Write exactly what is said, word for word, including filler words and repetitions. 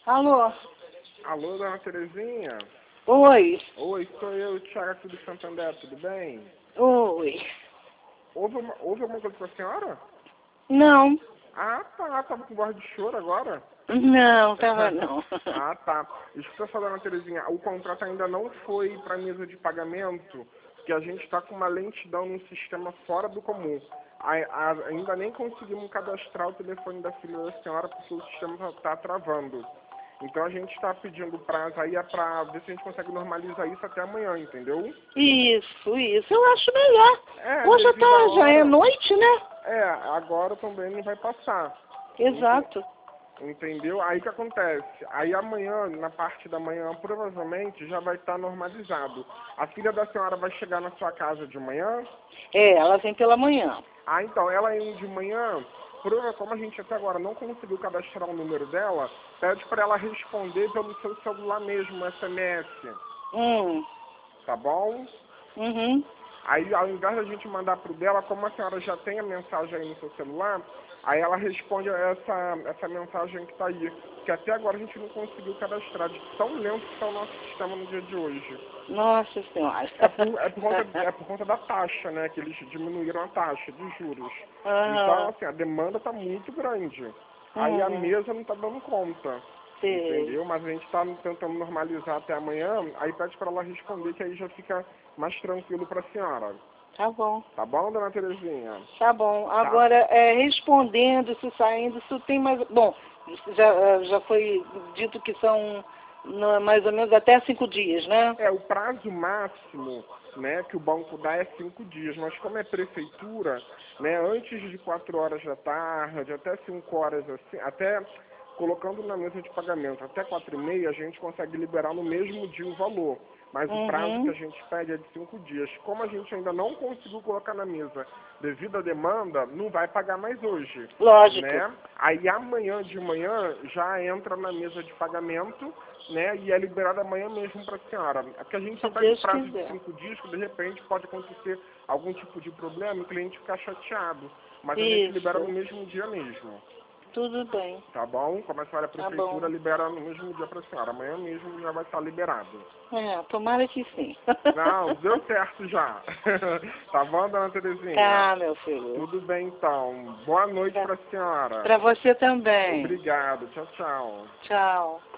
Alô? Alô, dona Terezinha? Oi. Oi, sou eu, Thiago aqui do Santander, tudo bem? Oi. Houve, uma, houve alguma coisa com a senhora? Não. Ah, tá, tava com voz de choro agora? Não, tava não. Ah, tá. Escuta só, dona Terezinha, o contrato ainda não foi para mesa de pagamento, porque a gente está com uma lentidão no sistema fora do comum. A, a, ainda nem conseguimos cadastrar o telefone da filha da senhora porque o sistema está tá travando. Então a gente está pedindo prazo aí é para ver se a gente consegue normalizar isso até amanhã, entendeu? Isso, isso. Eu acho melhor. É, Hoje devido tá, à já é hora. noite, né? É, agora também não vai passar. Exato. Entendeu? Aí o que acontece? Aí amanhã, na parte da manhã, provavelmente já vai estar normalizado. A filha da senhora vai chegar na sua casa de manhã? É, ela vem pela manhã. Ah, então, ela indo de manhã, prova- como a gente até agora não conseguiu cadastrar o número dela, pede para ela responder pelo seu celular mesmo, S M S. Hum. Tá bom? Uhum. Aí, ao invés da gente mandar pro dela, como a senhora já tem a mensagem aí no seu celular, aí ela responde essa, essa mensagem que está aí. Que até agora a gente não conseguiu cadastrar, de tão lento que está o nosso sistema no dia de hoje. Nossa Senhora. É por, é, por conta, é por conta da taxa, né? Que eles diminuíram a taxa de juros. Então, Aham. assim, a demanda está muito grande. Aí a Uhum. mesa não está dando conta. Sei. Entendeu? Mas a gente está tentando normalizar até amanhã, aí pede para ela responder, que aí já fica mais tranquilo para a senhora. Tá bom. Tá bom, dona Terezinha? Tá bom. Tá. Agora, é, respondendo, se saindo, se tem mais... Bom, já, já foi dito que são no- mais ou menos até cinco dias, né? É, o prazo máximo, né, que o banco dá é cinco dias, mas como é prefeitura, né, antes de quatro horas da tarde, até cinco horas, assim, até colocando na mesa de pagamento, até quatro e meia, a gente consegue liberar no mesmo dia o valor. Mas o prazo que Uhum. a gente pede é de cinco dias. Como a gente ainda não conseguiu colocar na mesa devido à demanda, não vai pagar mais hoje, Lógico. né? Aí amanhã de manhã já entra na mesa de pagamento, né? E é liberado amanhã mesmo para a senhora. É porque a gente só Se pede o Deus prazo de quiser. cinco dias, que de repente pode acontecer algum tipo de problema e o cliente ficar chateado. Mas a gente libera no Isso. mesmo dia mesmo. Tudo bem. Tá bom? Como a senhora é Tá prefeitura, bom. libera no mesmo dia para a senhora. Amanhã mesmo já vai estar liberado. É, tomara que sim. Não, deu certo já. Tá bom, dona Terezinha? Tá, meu filho. Tudo bem, então. Boa noite Pra, para a senhora. pra você também. Obrigado. Tchau, tchau. Tchau.